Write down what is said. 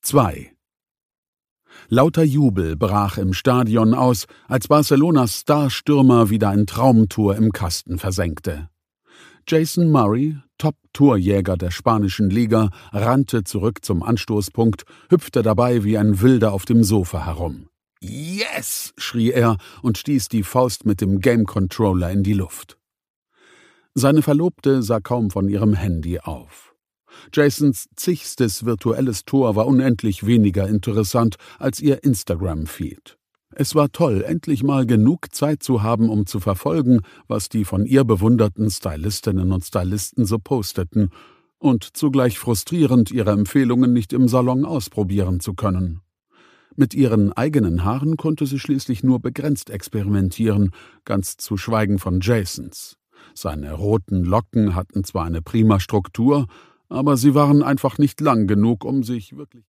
2. Lauter Jubel brach im Stadion aus, als Barcelonas Starstürmer wieder ein Traumtor im Kasten versenkte. Jason Murray, Top-Torjäger der spanischen Liga, rannte zurück zum Anstoßpunkt, hüpfte dabei wie ein Wilder auf dem Sofa herum. »Yes!« schrie er und stieß die Faust mit dem Game-Controller in die Luft. Seine Verlobte sah kaum von ihrem Handy auf. Jasons zigstes virtuelles Tor war unendlich weniger interessant als ihr Instagram-Feed. Es war toll, endlich mal genug Zeit zu haben, um zu verfolgen, was die von ihr bewunderten Stylistinnen und Stylisten so posteten, und zugleich frustrierend, ihre Empfehlungen nicht im Salon ausprobieren zu können. Mit ihren eigenen Haaren konnte sie schließlich nur begrenzt experimentieren, ganz zu schweigen von Jasons. Seine roten Locken hatten zwar eine prima Struktur, aber sie waren einfach nicht lang genug, um sich wirklich